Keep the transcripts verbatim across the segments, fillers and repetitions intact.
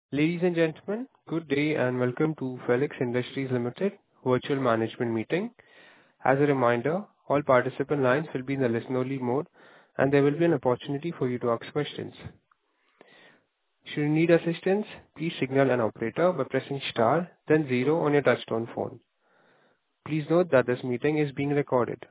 Ladies and gentlemen, good day and welcome to Felix Industries Limited virtual management meeting. As a reminder, all participant lines will be in the listen-only mode, and there will be an opportunity for you to ask questions. Should you need assistance, please signal an operator by pressing star, then zero on your touchtone phone. Please note that this meeting is being recorded.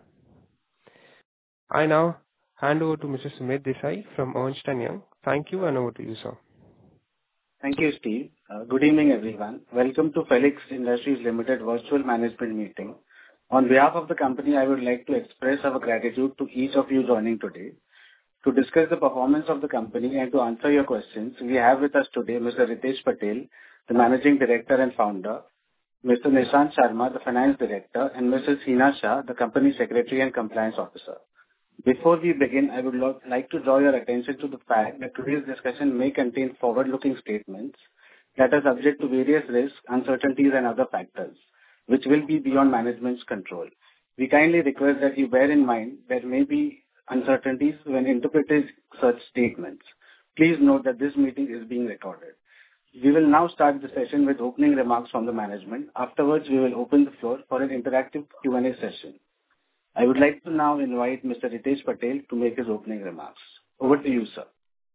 I now hand over to Mister Sumit Desai from Ernst and Young. Thank you, and over to you, sir. Thank you, Steve. Uh, Good evening, everyone. Welcome to Felix Industries Limited virtual management meeting. On behalf of the company, I would like to express our gratitude to each of you joining today. To discuss the performance of the company and to answer your questions, we have with us today Mister Ritesh Patel, the Managing Director and Founder, Mister Nishant Sharma, the Finance Director, and Missus Hina Shah, the Company Secretary and Compliance Officer. Before we begin, I would lo- like to draw your attention to the fact that today's discussion may contain forward-looking statements that are subject to various risks, uncertainties, and other factors, which will be beyond management's control. We kindly request that you bear in mind there may be uncertainties when interpreting such statements. Please note that this meeting is being recorded. We will now start the session with opening remarks from the management. Afterwards, we will open the floor for an interactive Q and A session. I would like to now invite Mister Ritesh Patel to make his opening remarks. Over to you, sir.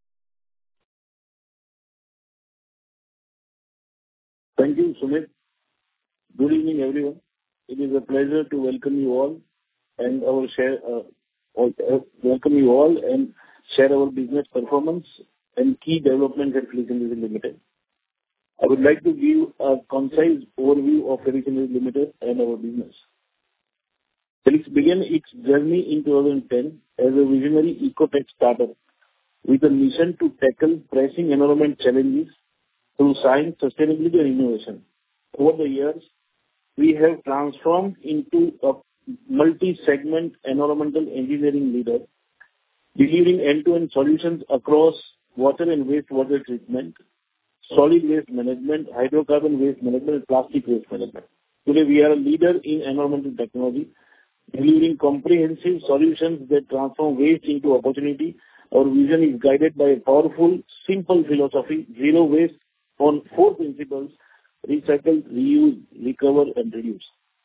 Thank you, Sumit. Good evening, everyone. It is a pleasure to welcome you all and our share, uh, all, uh, welcome you all and share our business performance and key developments at Felix Industries Limited. I would like to give a concise overview of Felix Industries Limited and our business. Felix began its journey in two thousand ten as a visionary eco-tech startup with a mission to tackle pressing environment challenges through science, sustainability, and innovation. Over the years, we have transformed into a multi-segment environmental engineering leader, delivering end-to-end solutions across water and wastewater treatment, solid waste management, hydrocarbon waste management, and plastic waste management. Today, we are a leader in environmental technology, delivering comprehensive solutions that transform waste into opportunity. Our vision is guided by a powerful, simple philosophy, zero waste on four principles: recycle, reuse, recover, and reduce.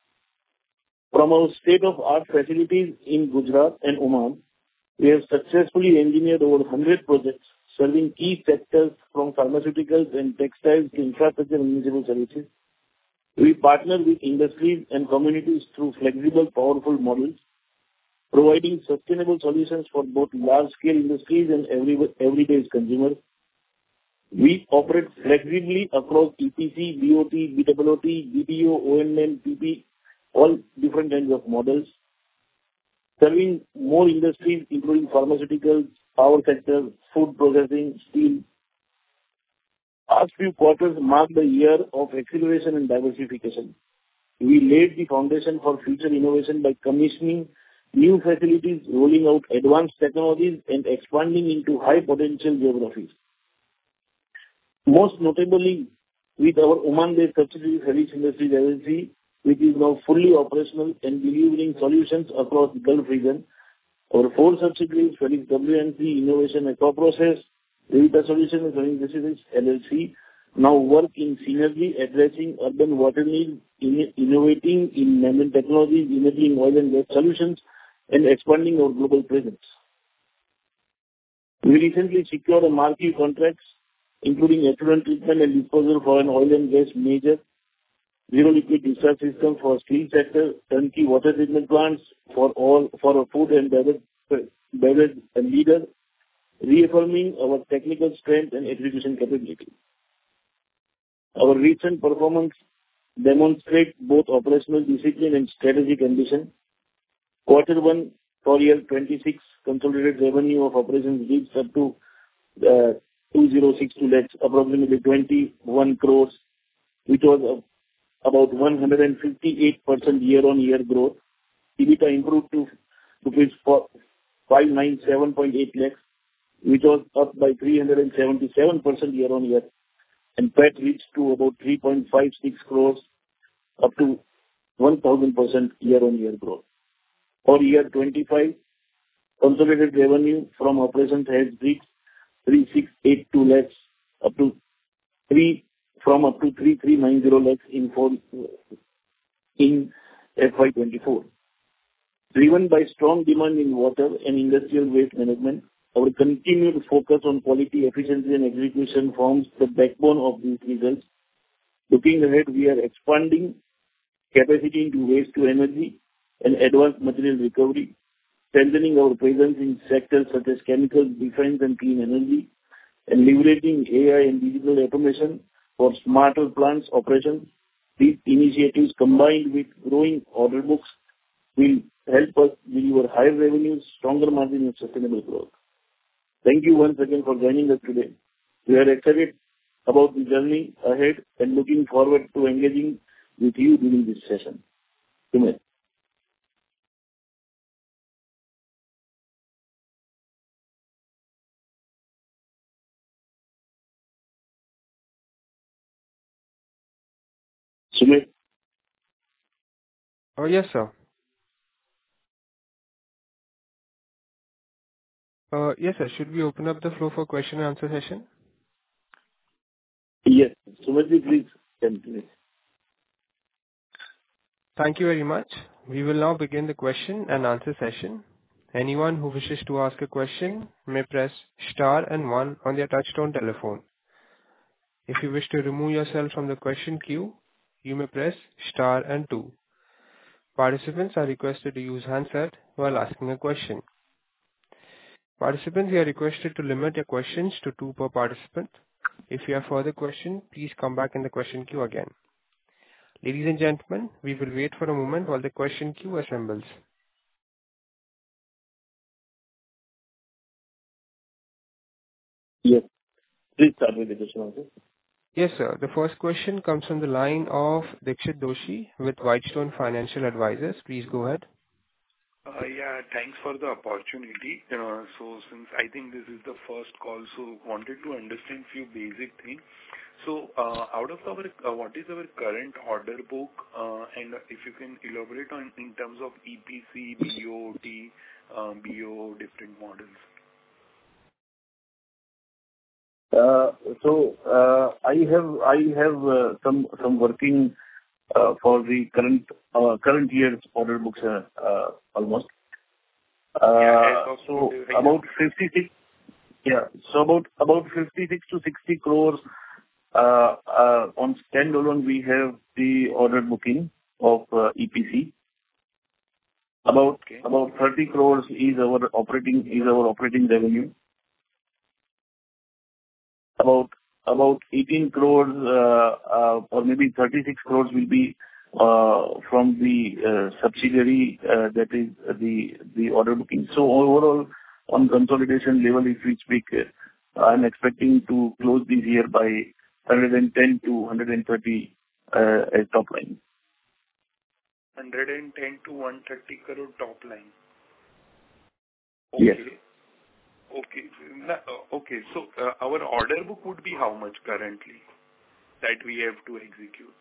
From our state-of-art facilities in Gujarat and Oman, we have successfully engineered over one hundred projects serving key sectors from pharmaceuticals and textiles to infrastructure and municipal services. We partner with industries and communities through flexible, powerful models, providing sustainable solutions for both large-scale industries and every, everyday consumers. We operate flexibly across E P C, B O T, B O O T, B P O, O M M, P P, all different kinds of models, serving more industries including pharmaceuticals, power sector, food processing, steel. Past few quarters marked a year of acceleration and diversification. We laid the foundation for future innovation by commissioning new facilities, rolling out advanced technologies, and expanding into high-potential geographies. Most notably, with our Oman-based subsidiary, Felix Industries L L C, which is now fully operational and delivering solutions across the Gulf region. Our four subsidiaries, Felix W and C, Innovation and Co-Process, Revita Solutions, and Felix Industries L L C, now work in synergy, addressing urban water needs, in innovating in marine technologies, enabling oil and gas solutions, and expanding our global presence. We recently secured a marquee contracts, including effluent treatment and disposal for an oil and gas major, zero liquid discharge system for steel sector, turnkey water treatment plants for all for a food and beverage, beverage leader, reaffirming our technical strength and execution capability. Our recent performance demonstrates both operational discipline and strategic ambition. Quarter one for year twenty-six, consolidated revenue of operations reached up to uh, two thousand sixty-two lakhs, approximately twenty-one crores, which was uh, about one hundred fifty-eight percent year-on-year growth. EBITDA improved to rupees five hundred ninety-seven point eight lakhs, which was up by three hundred seventy-seven percent year-on-year, and P A T reached to about three point five six crores, up to one thousand percent year-on-year growth. For year twenty-five, consolidated revenue from operations has reached three thousand six hundred eighty-two lakhs, up to three from up to three thousand three hundred ninety lakhs in four in F Y twenty-four. Driven by strong demand in water and industrial waste management, our continued focus on quality, efficiency, and execution forms the backbone of these results. Looking ahead, we are expanding capacity into waste to energy and advanced material recovery, strengthening our presence in sectors such as chemicals, defense, and clean energy, and leveraging A I and digital automation for smarter plants operations. These initiatives, combined with growing order books, will help us deliver higher revenues, stronger margin, and sustainable growth. Thank you once again for joining us today. We are excited about the journey ahead and looking forward to engaging with you during this session. Sumit. Sumit. Oh, yes, sir. Uh, yes, sir. Should we open up the floor for question and answer session? Yes. Sumit, please continue. Thank you very much. We will now begin the question and answer session. Anyone who wishes to ask a question may press star and one on their touchtone telephone. If you wish to remove yourself from the question queue, you may press star and two. Participants are requested to use handset while asking a question. Participants, you are requested to limit your questions to two per participant. If you have further questions, please come back in the question queue again. Ladies and gentlemen, we will wait for a moment while the question queue assembles. Yes. Please start with the question answer. Yes, sir. The first question comes from the line of Dixit Doshi with Whitestone Financial Advisors. Please go ahead. Uh, yeah, thanks for the opportunity. Uh, so since I think this is the first call, so wanted to understand few basic things. So uh, out of our, uh, what is our current order book, uh, and if you can elaborate on in terms of E P C, B O T, uh, B O, different models. Uh, So, uh, I have I have uh, some some working uh, for the current uh, current year's order books, uh, uh, almost. Uh, Yeah, as of So today, right? about fifty-six, yeah. So about about fifty-six to sixty crores uh, uh, on standalone, we have the order booking of uh, E P C. About Okay. about thirty crores is our operating is our operating revenue. About about eighteen crores uh, uh, or maybe thirty-six crores will be uh, from the uh, subsidiary uh, that is the the order booking. So overall, on consolidation level, if we speak, uh, I'm expecting to close this year by one hundred ten to one hundred thirty uh, as top line. one hundred ten to one hundred thirty crore top line. Yes. Okay. Okay. Na- uh, Okay. So, uh, our order book would be how much currently that we have to execute?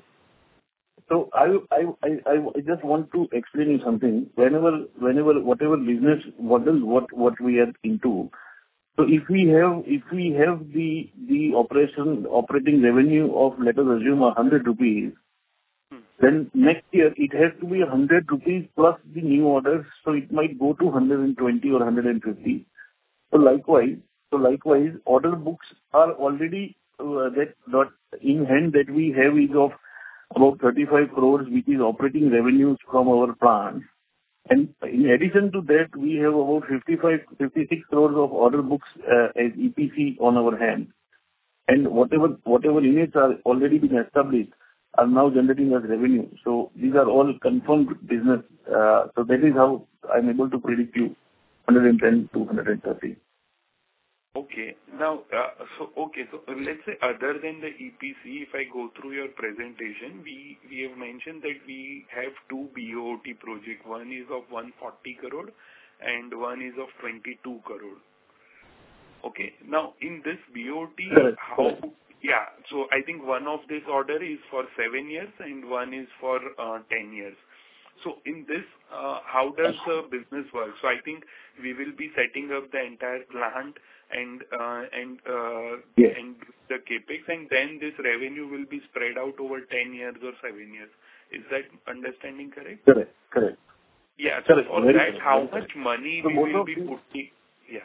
So I I I I just want to explain you something. Whenever, whenever whatever business model what what we are into, so if we have if we have the the operation operating revenue of, let us assume, one hundred rupees, Hmm. then next year it has to be one hundred rupees plus the new orders, so it might go to one hundred twenty or one hundred fifty. So likewise, so likewise, order books are already uh, that that in hand that we have is of about thirty-five crores, which is operating revenues from our plants. And in addition to that, we have about fifty-five, fifty-six crores of order books uh, as E P C on our hand. And whatever whatever units are already been established are now generating us revenue. So these are all confirmed business. Uh, so that is how I'm able to predict you one hundred ten to one hundred thirty. Okay. Now, uh, so okay, so uh, let's say other than the E P C, if I go through your presentation, we we have mentioned that we have two B O T project. One is of one hundred forty crore and one is of twenty-two crore. Okay. Now, in this B O T, Correct. how... Correct. Yeah, so I think one of this order is for seven years and one is for uh, ten years. So in this, uh, how does the business work? So I think we will be setting up the entire plant and uh, and uh, Yes. and the CapEx, and then this revenue will be spread out over ten years or seven years. Is that understanding correct? Correct. Correct. Yeah. So Correct. for Very that, correct. how Very much correct. money So we both will of be these- putting? Yeah.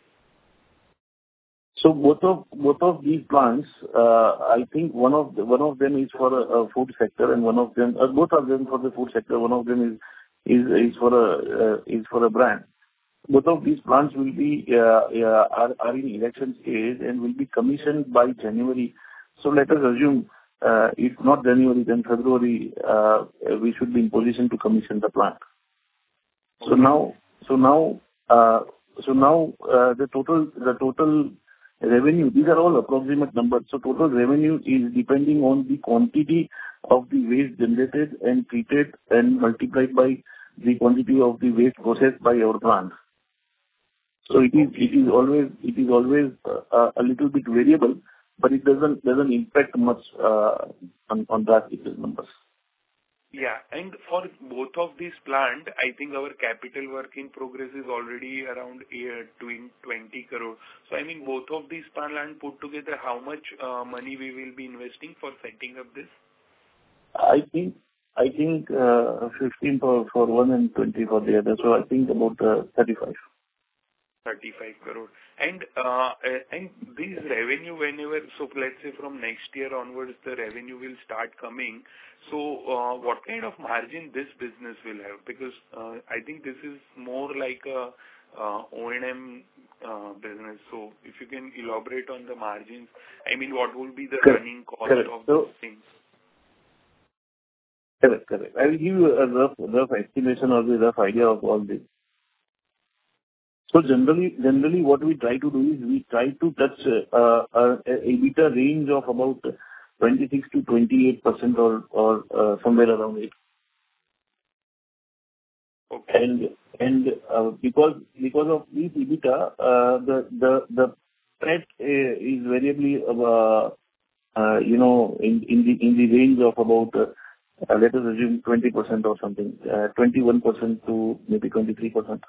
So both of both of these plants, uh, I think one of the, one of them is for a, a food sector, and one of them, uh, both of them for the food sector. One of them is is is for a uh, is for a brand. Both of these plants will be uh, uh, are are in erection stage and will be commissioned by January. So let us assume, uh, if not January, then February, uh, we should be in position to commission the plant. So now, so now, uh, so now, uh, the total, the total revenue, these are all approximate numbers. So total revenue is depending on the quantity of the waste generated and treated and multiplied by the quantity of the waste processed by our plant. So it is, it is always, it is always uh, a little bit variable, but it doesn't, doesn't impact much uh, on, on drastic numbers. Yeah. And for both of these plant, I think our capital work in progress is already around uh, twenty crore. So I mean, both of these plant put together, how much uh, money we will be investing for setting up this? I think, I think, uh, fifteen for, for one and twenty for the other. So I think about uh, thirty-five. thirty-five crore. And uh, and this revenue, whenever, so let's say from next year onwards, the revenue will start coming. So uh, what kind of margin this business will have? Because uh, I think this is more like a uh, O and M uh, business. So if you can elaborate on the margins, I mean, what will be the Correct. running cost Correct. of So, this thing? Correct, correct. I will give you a rough, rough estimation or the rough idea of all this. So generally, generally, what we try to do is we try to touch uh, uh, a EBITDA range of about twenty-six to twenty-eight percent or or uh, somewhere around it. Okay. And and uh, because because of this EBITDA, uh, the the the spread uh, is variably uh, uh, you know in in the in the range of about uh, uh, let us assume twenty percent or something, uh, twenty-one percent to maybe twenty-three percent.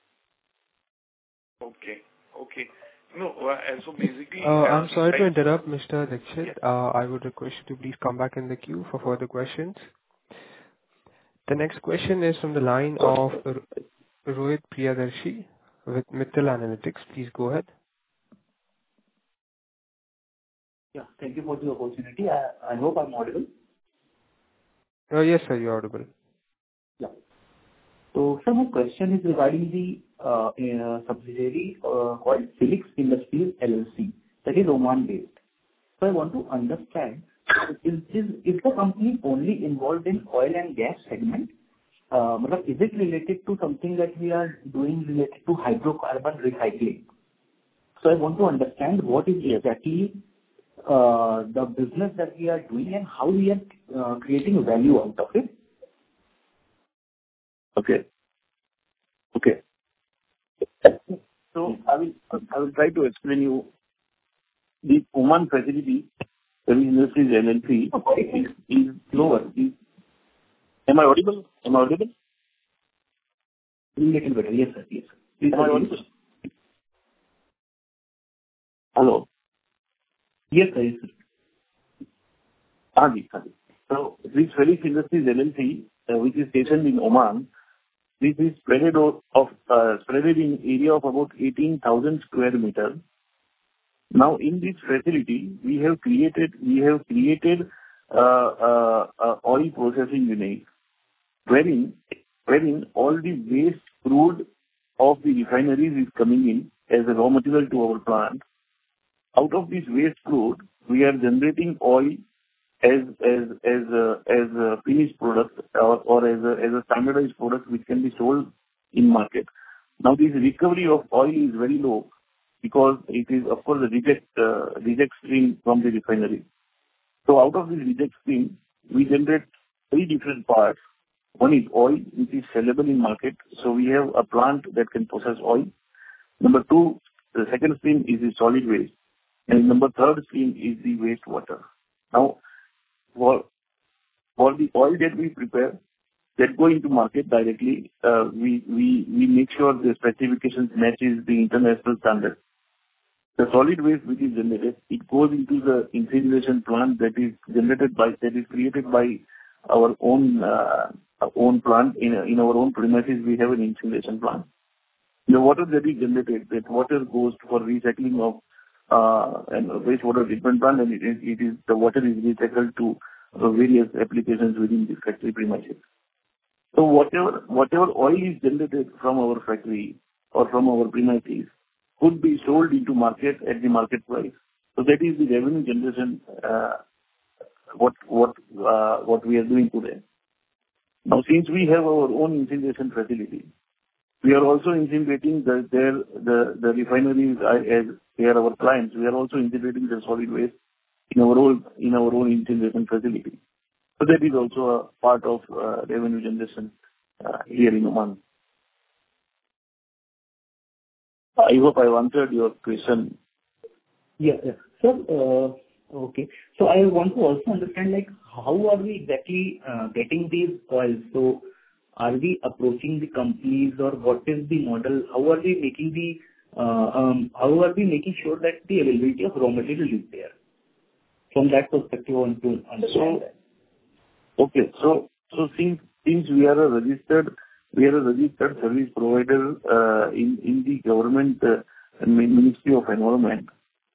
Okay. Okay. No, uh, so basically, Uh, I'm uh, sorry to like, interrupt, Mister Dixit. yeah. Uh, I would request you to please come back in the queue for further questions. The next question is from the line of R- Rohit Priyadarshi with Mittal Analytics. Please go ahead. Yeah, thank you for the opportunity. I I hope I'm audible. Oh, yes, sir, you're audible. Yeah. So, sir, my question is regarding the uh, uh, subsidiary uh, called Felix Industries L L C, that is Oman-based. So I want to understand, is is is the company only involved in oil and gas segment? Uh, matlab, Is it related to something that we are doing related to hydrocarbon recycling? So I want to understand what is exactly uh, the business that we are doing and how we are uh, creating value out of it. Okay. Okay. So I will I will try to explain you the Oman facility, Felix Industries L L C, is is lower. Is- Am I audible? Am I audible? Little better. Yes, sir. Yes, sir. Please Am I continue. audible? Hello? Yes, sir. Yes, sir. हाँ जी, हाँ जी. So this Felix Industries L L C, uh, which is stationed in Oman, this is spread o- of uh, spread in area of about eighteen thousand square meters. Now, in this facility, we have created we have created uh, uh, uh, oil processing unit, wherein wherein all the waste crude of the refineries is coming in as a raw material to our plant. Out of this waste crude, we are generating oil as as as a as a finished product or or as a as a standardized product which can be sold in market. Now, this recovery of oil is very low because it is, of course, a reject uh, reject stream from the refinery. So out of this reject stream, we generate three different parts. One is oil, which is sellable in market. So we have a plant that can process oil. Number two, the second stream is the solid waste. And number third stream is the wastewater. Now, for for the oil that we prepare, that go into market directly, uh, we we we make sure the specifications matches the international standard. The solid waste which is generated, it goes into the incineration plant that is generated by, that is created by our own uh, our own plant. In in our own premises, we have an incineration plant. The water that is generated, that water goes for recycling of uh, and wastewater treatment plant, and it is, it is the water is recycled to uh, various applications within the factory premises. So whatever whatever oil is generated from our factory or from our premises could be sold into market at the market price. So that is the revenue generation, uh, what what uh, what we are doing today. Now, since we have our own incineration facility, we are also incinerating the their the the refineries are, as they are our clients. We are also incinerating the solid waste in our own in our own incineration facility. So that is also a part of uh, revenue generation uh, here in Oman. I hope I answered your question. Yeah, yeah. So, uh, okay. So I want to also understand, like, how are we exactly uh, getting these oils? So are we approaching the companies, or what is the model? How are we making the, uh, um, how are we making sure that the availability of raw material is there? From that perspective, I want to understand that. Okay. So so since since we are a registered we are a registered service provider uh, in in the government uh, Ministry of Environment,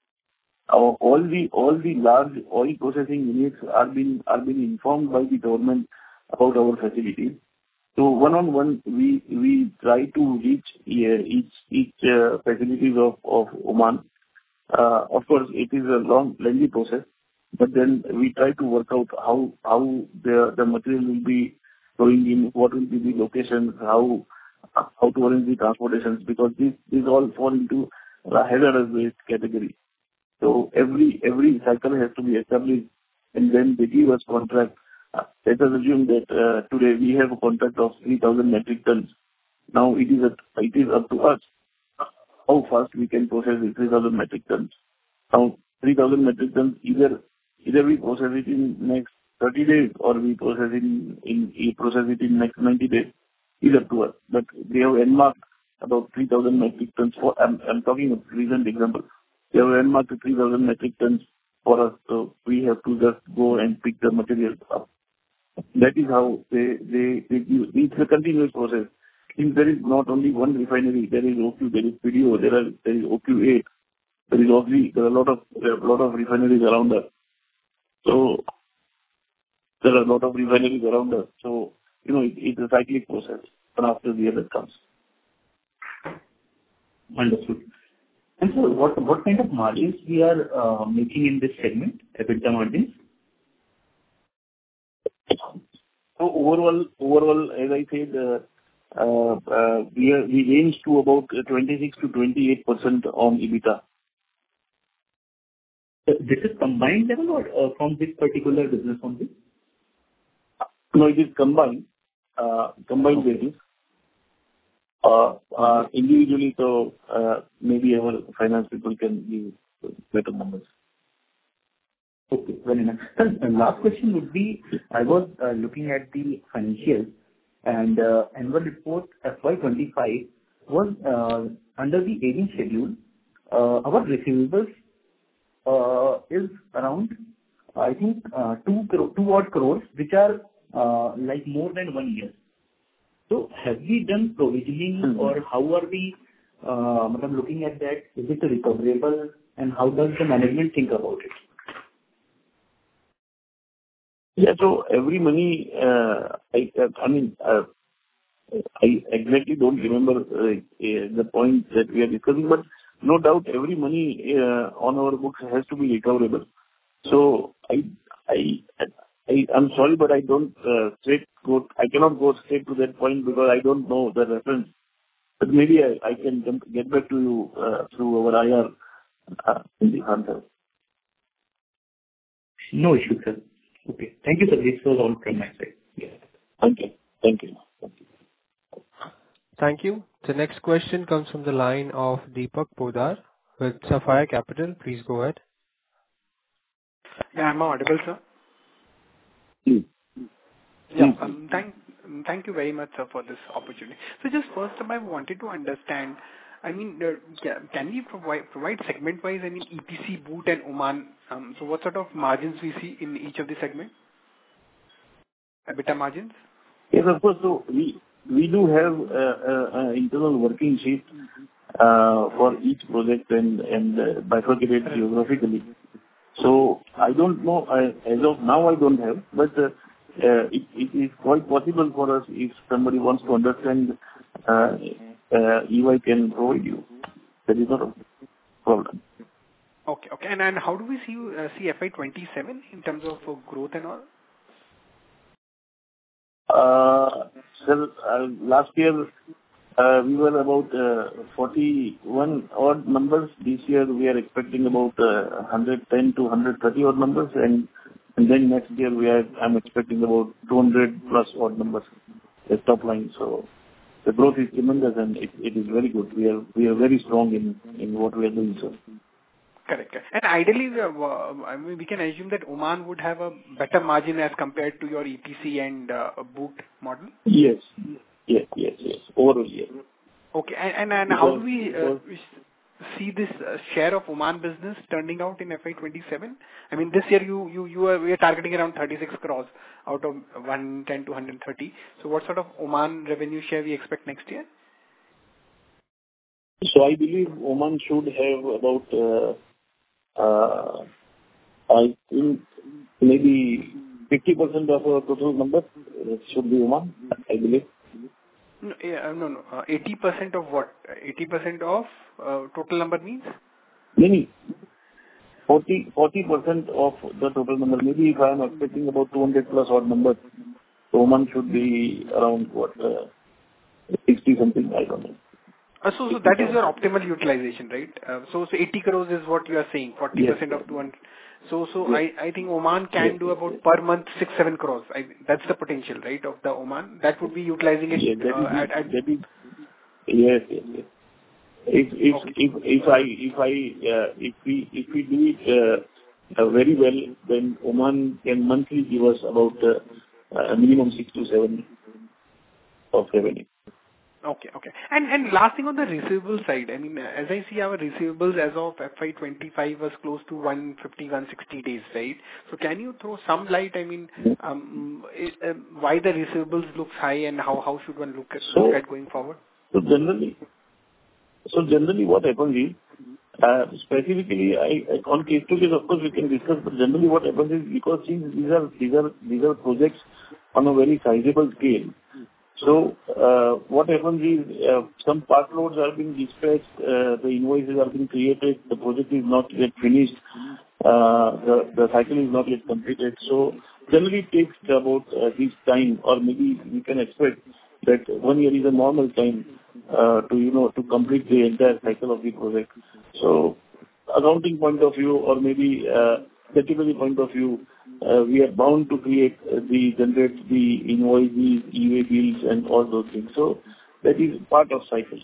our all the all the large oil processing units are being are being informed by the government about our facilities. So one on one, we we try to reach uh, each each uh, facilities of of Oman. Uh, Of course, it is a long, lengthy process, but then we try to work out how how the the material will be going in, what will be the locations, how how to arrange the transportations, because these these all fall into the hazardous waste category. So every every cycle has to be established, and then they give us contract. Uh, Let us assume that uh, today we have a contract of three thousand metric tons. Now it is up it is up to us how fast we can process the three thousand metric tons. Now, three thousand metric tons, either either we process it in next thirty days or we process it in in we process it in next ninety days. It's up to us. But they have earmarked about three thousand metric tons for... I'm I'm talking of recent example. They have earmarked three thousand metric tons for us, so we have to just go and pick the material up. That is how they they they give. It's a continuous process. Since there is not only one refinery, there is O Q, there is P D O, there are there is O Q eight, there is obviously there are a lot of there are a lot of refineries around us. So there are a lot of refineries around us. So you know it, it's a cyclic process. One after the other comes. Understood. And so what, what kind of margins we are uh, making in this segment, EBITDA margins? So overall, overall, as I said, uh, uh, uh, we are, we range to about twenty-six to twenty-eight percent on EBITDA. So this is combined level, or uh, from this particular business only? No, it is combined, uh, combined basis. Uh, uh, Individually, so uh, maybe our finance people can give better numbers. Okay, very nice. Sir, the last question would be, I was uh, looking at the financials, and uh, annual report F Y twenty-five was uh, under the aging schedule. Uh, Our receivables uh, is around, I think, uh, two cro- two odd crores, which are uh, like more than one year. So have we done provisioning, Mm-hmm. or how are we uh, madam, looking at that? Is it recoverable, and how does the management think about it? Yeah, so every money, uh, I uh, I mean, uh, I exactly don't remember uh, uh, the point that we are discussing, but no doubt every money uh, on our books has to be recoverable. So I I I I'm sorry, but I don't uh, straight go. I cannot go straight to that point because I don't know the reference. But maybe I, I can come- get back to you uh, through our I R uh, in the answer. No issue, sir. Okay. Thank you, sir. This was all from my side. Yeah. Thank you. Thank you. Thank you. Thank you. The next question comes from the line of Deepak Podar with Sapphire Capital. Please go ahead. Yeah, am I audible, sir? Please. Yeah. Please. um, Thank thank you very much, sir, for this opportunity. So just first, I wanted to understand, I mean, uh, ca- can we provide provide segment-wise, I mean, E P C, boot, and Oman? Um, So what sort of margins we see in each of the segments? EBITDA margins? Yes, of course. So we we do have an internal working sheet uh, for each project and and uh, bifurcated geographically. So I don't know, I- as of now, I don't have, but uh, uh, it it is quite possible for us if somebody wants to understand, uh, uh, E Y can provide you. That is not a problem. Okay. Okay. And and how do we see uh, see F Y twenty-seven in terms of uh, growth and all? Uh, Sir, uh, last year, uh, we were about uh, forty-one odd numbers. This year, we are expecting about uh, one hundred ten to one hundred thirty odd numbers, and and then next year, we are I'm expecting about two hundred plus odd numbers as top line. So the growth is tremendous, and it it is very good. We are we are very strong in in what we are doing, sir. Correct. correct. And ideally, we have, uh, I mean, we can assume that Oman would have a better margin as compared to your E P C and uh, boot model? Yes. Yes, yes, yes. Overall, yes. Okay. And and and how do Because we uh, because we see this uh, share of Oman business turning out in F Y twenty-seven? I mean, this year you you you are we are targeting around thirty-six crores out of one ten to one thirty. So what sort of Oman revenue share we expect next year? So I believe Oman should have about, uh, uh, I think maybe fifty percent of our total number uh, should be Oman, I believe. No, yeah, no, no. Uh, eighty percent of what? eighty percent of uh, total number means? Maybe forty percent of the total number. Maybe if I am expecting about two hundred plus odd numbers, so Oman should be around what, uh, sixty something, I don't know. Uh, So so that is your optimal utilization, right? Uh, So so eighty crores is what you are saying, forty percent Yes. of two hundred. So so Yes. I I think Oman Yes. can do about per month six seven crores. I That's the potential, right, of the Oman. That would be utilizing it Yes, that uh, is at. the, at that is, yes, yes, yes. If if Okay. if if I if I uh, if we if we do it uh, uh, very well, then Oman can monthly give us about uh, a minimum six to seven of revenue. Okay. Okay. And and last thing on the receivable side, I mean, uh, as I see our receivables as of F Y twenty-five was close to one fifty, one sixty days, right? So can you throw some light, I mean, um, i- um, why the receivables looks high and how how should one look at look So at going forward? so generally, so generally what happens is, uh, specifically, I I- on case to case, of course, we can discuss, but generally what happens is because since these are these are these are projects on a very sizable scale. So, uh, what happens is, uh, some part loads are being dispatched, uh, the invoices are being created, the project is not yet finished, uh, the the cycle is not yet completed. So generally it takes about uh, this time, or maybe we can expect that one year is a normal time, uh, to, you know, to complete the entire cycle of the project. So accounting point of view, or maybe, uh, category point of view, uh, we are bound to create uh, the generate the invoices, E-way bills, and all those things. So that is part of cycle.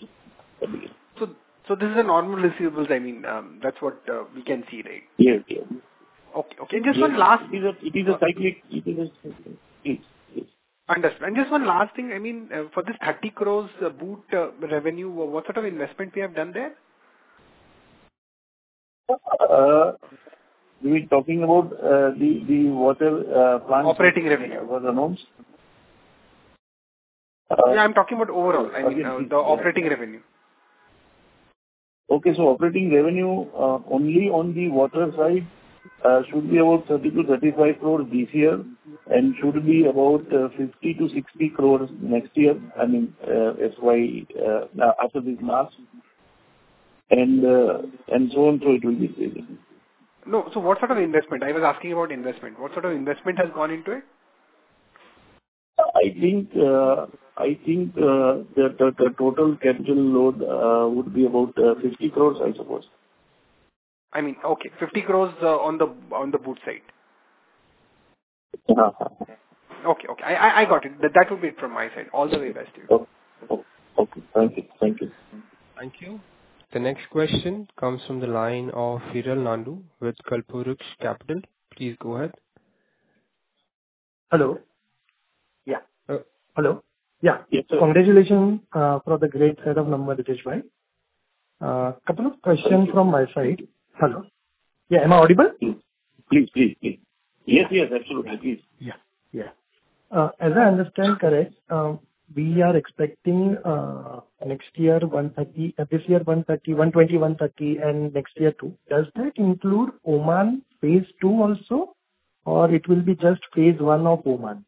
So so this is a normal receivables, I mean, um, that's what uh, we can see, right? Yes, yes. Okay. Okay. And just Yes, one last. it is a it is a cyclic. It is a yes, yes. Understood. And just one last thing, I mean, uh, for this thirty crores uh, boot uh, revenue, wha- what sort of investment we have done there? Uh, We were talking about uh, the the water uh, plant Operating revenue. was announced. Yeah, Uh, I'm talking about overall, I mean, Again, uh, please, the yeah. operating revenue. Okay, so operating revenue uh, only on the water side uh, should be about thirty to thirty-five crores this year, and should be about uh, fifty to sixty crores next year, I mean, uh, S Y uh, after this March, and uh, and so on, so it will be increasing. No, so what sort of investment? I was asking about investment. What sort of investment has gone into it? I think uh, I think uh, the the the total capital load uh, would be about uh, fifty crores, I suppose. I mean, okay, fifty crores uh, on the on the boot side. Uh-huh. Okay, okay. I I I got it. That that would be it from my side. All the way best to you. Okay. Okay. Okay. Thank you. Thank you. Thank you. The next question comes from the line of Hiral Nandu with Kalpuruksh Capital. Please go ahead. Hello. Yeah. Uh, Hello. Yeah. Yes, sir. Congratulations uh, for the great set of numbers, Ritesh bhai. Uh, Couple of questions from my side. Hello. Yeah, am I audible? Please, please, please. Yes, yes, absolutely. Please. Yeah. Yeah. Uh, As I understand correct, um, we are expecting uh, next year one thirty, uh, this year one thirty, one twenty, one thirty, and next year two. Does that include Oman phase two also, or it will be just phase one of Oman?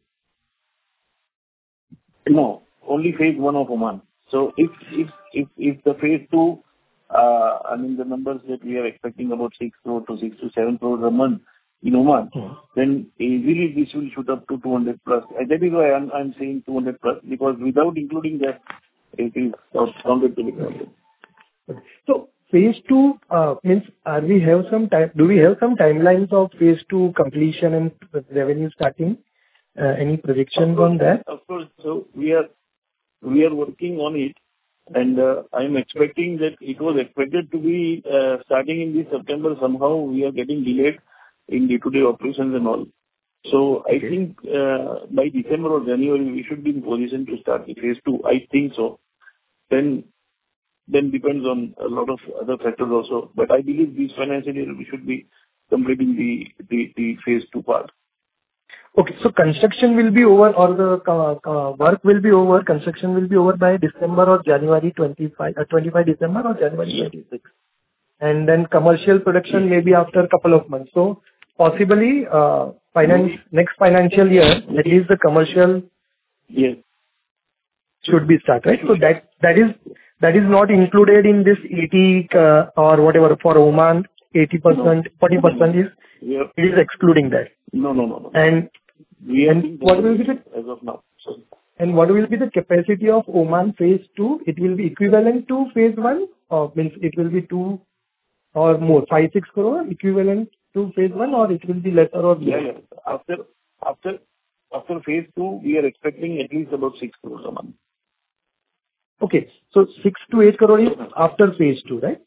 No, only phase one of Oman. So if if if if the phase two, uh, I mean, the numbers that we are expecting about six crore to six to seven crores a month in Oman, Hmm. then easily this will shoot up to two hundred plus. And that is why I'm I'm saying two hundred plus, because without including that, it is counted to be counted. So phase two uh, means, are we have some time? Do we have some timelines of phase two completion and revenue starting? Uh, Any projections on that? Of course. So we are we are working on it, and uh, I'm expecting that it was expected to be uh, starting in this September. Somehow we are getting delayed in day-to-day operations and all. So I Okay. think uh, by December or January, we should be in position to start the phase two. I think so. Then then depends on a lot of other factors also. But I believe this financial year, we should be completing the the the phase two part. Okay, so construction will be over, or the uh, uh, work will be over, construction will be over by December or January twenty-five, uh, twenty-five December or January Yeah. twenty-six. And then commercial production maybe after a couple of months. So possibly, uh, finance, next financial year, at least the commercial Yes. should be start, right? So that, that is, that is not included in this eighty, uh, or whatever for Oman, eighty percent, forty percent is, We are... it is excluding that. No, no, no, no. And, We are and being what will be the, as of now. So and what will be the capacity of Oman phase two? It will be equivalent to phase one, or means it will be two or more, five, six crore equivalent to phase one, or it will be lesser or more? yeah, yeah. After, after, after phase two, we are expecting at least about six crores a month. Okay. So six to eight crore is after phase two, right?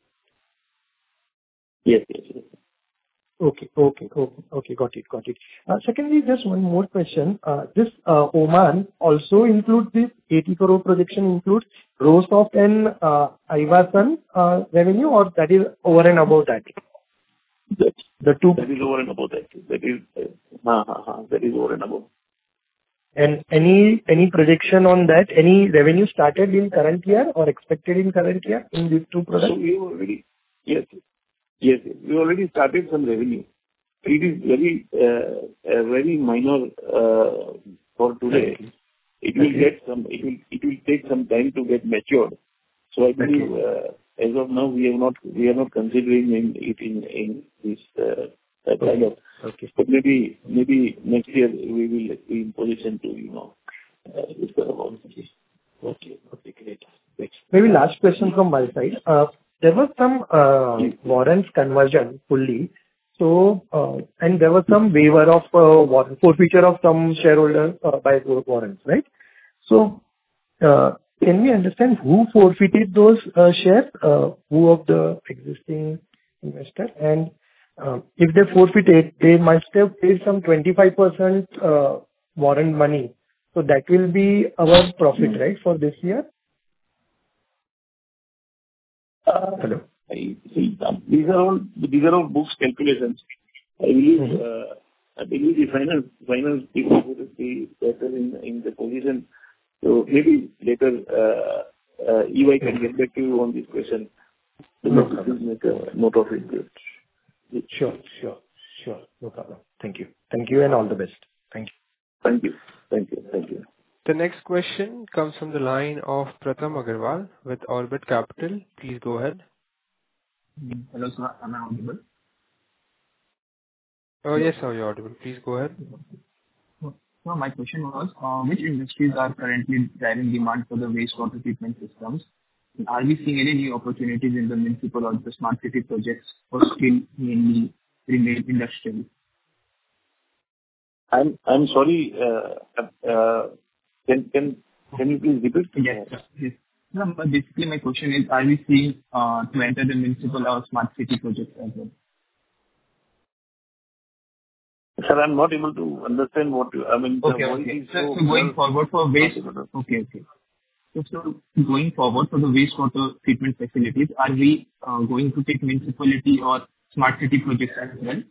Yes, yes, yes. Okay. Okay. Okay. Okay. Got it. Got it. Uh, Secondly, just one more question. Uh, This uh, Oman also includes this eighty crore projection includes Rosoft and uh, Ivasan uh, revenue, or that is over and above that? That, The two. that is over and above that. That is, uh, ha, ha, ha, that is over and above. And any any projection on that? Any revenue started in current year or expected in current year in these two So products? we have already, yes, yes, yes. We already started some revenue. It is very, uh, uh, very minor uh, for today. Okay. It will Okay. get some, it will, it will take some time to get matured. So I believe, uh, as of now, we are not, we are not considering in it in, in this, uh, uh, kind of. Okay. But maybe, maybe next year we will be in position to, you know, uh, discuss about it. Okay. Okay, great. Great. Maybe last question from my side. Uh, There was some uh, warrants conversion fully. So, uh, and there was some waiver of uh, warrant, forfeiture of some shareholder uh, by those warrants, right? So, uh, can we understand who forfeited those uh, shares? Uh, Who of the existing investor? And, uh, if they forfeited, they must have paid some twenty-five percent uh, warrant money. So that will be our profit, right, for this year? Uh, Hello? I see. um, These are all, these are all books calculations. I believe, Mhm. uh, I believe the finance, finance people would be better in, in the position. So maybe later, uh, uh, E Y can get back to you on this question. So No let me problem. please make a note of it. Sure, sure, sure. No problem. Thank you. Thank you, and all the best. Thank you. Thank you. Thank you. Thank you. The next question comes from the line of Pratham Agarwal with Orbit Capital. Please go ahead. Hello, sir. Am I audible? Oh, yes, sir, you're audible. Please go ahead. So my question was, uh, which industries are currently driving demand for the wastewater treatment systems? And are we seeing any new opportunities in the municipal or the smart city projects, or still mainly remain industrial? I'm, I'm sorry, uh, uh, can, can, can you please repeat? Yes, sir. Yes. No, but basically my question is, are we seeing uh, to enter the municipal or smart city projects as well? Sir, I'm not able to understand what you... I mean, the Okay, voice okay. is Sir, so so going dull. forward for Not waste... able to- Okay, okay. So so going forward for the wastewater treatment facilities, are we uh, going to take municipality or smart city projects as well?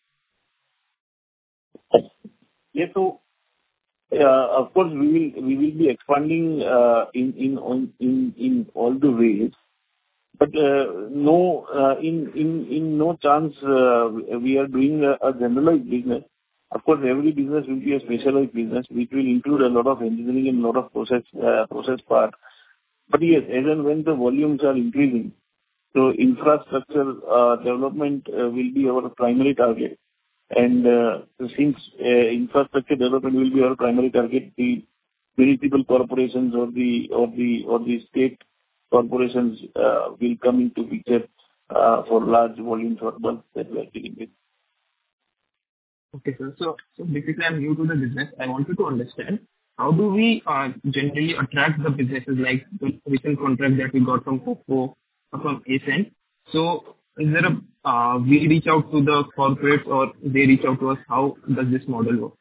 Yeah. So, uh, of course, we will we will be expanding uh, in in on- in in all the ways. But uh, no, uh, in in in no chance uh, we are doing a a generalized business. Of course, every business will be a specialized business, which will include a lot of engineering and a lot of process uh, process part. But yes, as and when the volumes are increasing, so infrastructure uh, development uh, will be our primary target. And uh, since uh, infrastructure development will be our primary target, the municipal corporations or the or the or the state corporations uh, will come into picture uh, for large volumes of bulk that we are dealing with. Okay, sir. So so basically, I'm new to the business. I wanted to understand how do we uh, generally attract the businesses like the recent contract that we got from COFO or from Ascent. So is there a uh, we reach out to the corporates or they reach out to us? How does this model work?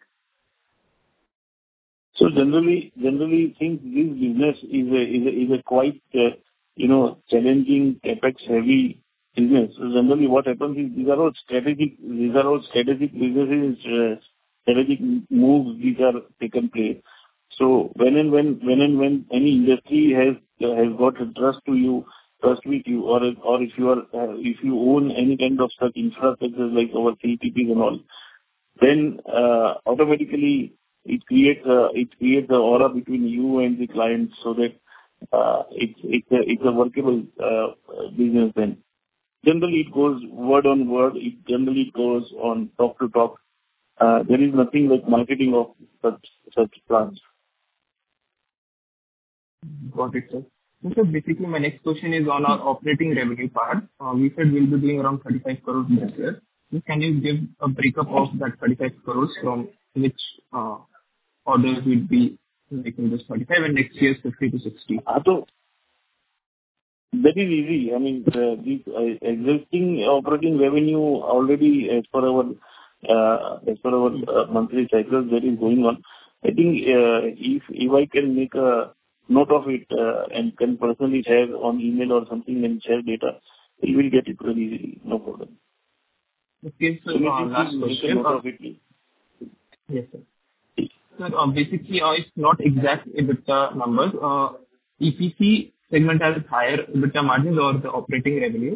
So generally, generally, since this business is a is a is a quite, uh, you know, challenging, CapEx-heavy business. So generally what happens is these are all strategic, these are all strategic businesses, uh, strategic moves which are taken place. So when and when when and when any industry has uh, has got a trust to you, trust with you, or or if you are uh, if you own any kind of such infrastructures like our C P Ps and all, then uh, automatically it creates a it creates a aura between you and the client so that uh, it's it's a it's a workable uh, business then. Generally, it goes word on word. It generally goes on talk to talk. Uh, There is nothing like marketing of such such plans. Got it, sir. So basically, my next question is on our operating revenue part. Uh, We said we'll be doing around thirty-five crores this year. So can you give a breakup of that thirty-five crores from which uh, orders will be making this thirty-five and next year's fifty to sixty? Uh, So that is easy. I mean, uh, the uh, existing operating revenue already as per our uh, as per our uh, monthly cycles that is going on. I think uh, if if I can make a note of it uh, and can personally share on email or something and share data, we will get it very easily. No problem. Okay, so So we uh, can last make a question. note Uh, of it, please. Yes, sir. Sir, uh, basically, uh, it's not exact EBITDA numbers. Uh, E P C segment has higher EBITDA margins or the operating revenue?